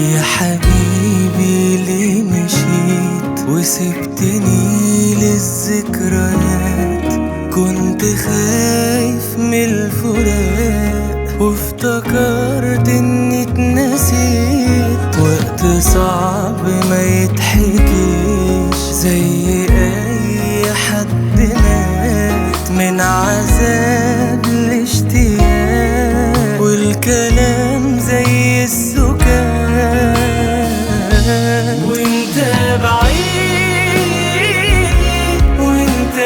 يا حبيبي ليه مشيت وسبتني للذكريات؟ كنت خايف من الفراق وافتكرت اني اتنسيت. وقت صعب ما يتحكيش، زي اي حد مات من عذاب الاشتياق، والكلام زي السكات. وانت بعيد وانت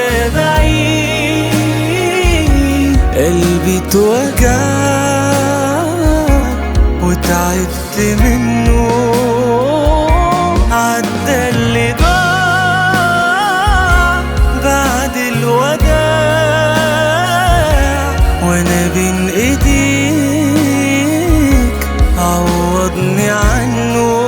بعيد، قلبي اتوجع وتعبت منه. عدى اللي ضاع بعد الوداع، وانا بين ايديك عوضني عنه.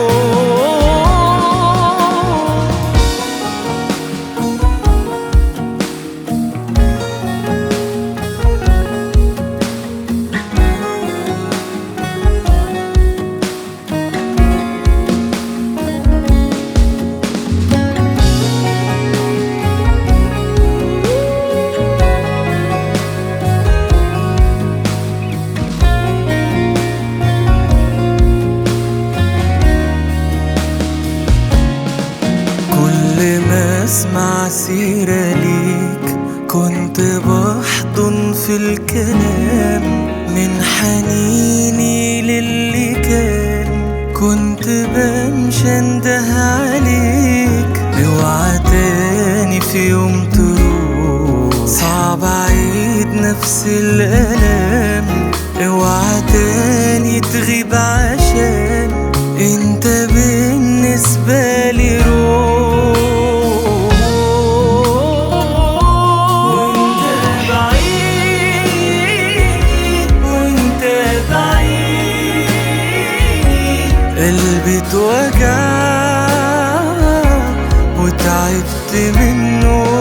اسمع سيرة ليك كنت بحضن في الكلام، من حنيني للي كان كنت بمشي انده عليك. اوعى تاني في يوم تروح، صعب اعيد نفس الالام. اوعى تاني تغيب عشان انت بالنسبة لي روح. قلبي اتوجع وتعبت منه.